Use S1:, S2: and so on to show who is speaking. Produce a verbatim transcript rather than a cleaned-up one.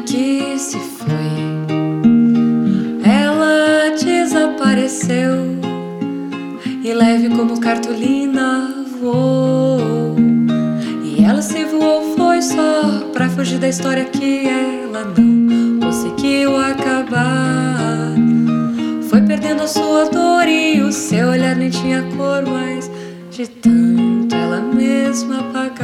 S1: que se foi, ela desapareceu e leve como cartolina voou. E ela se voou foi só pra fugir da história que ela não conseguiu acabar. Foi perdendo a sua dor e o seu olhar nem tinha cor mais, de tanto ela mesma apagar.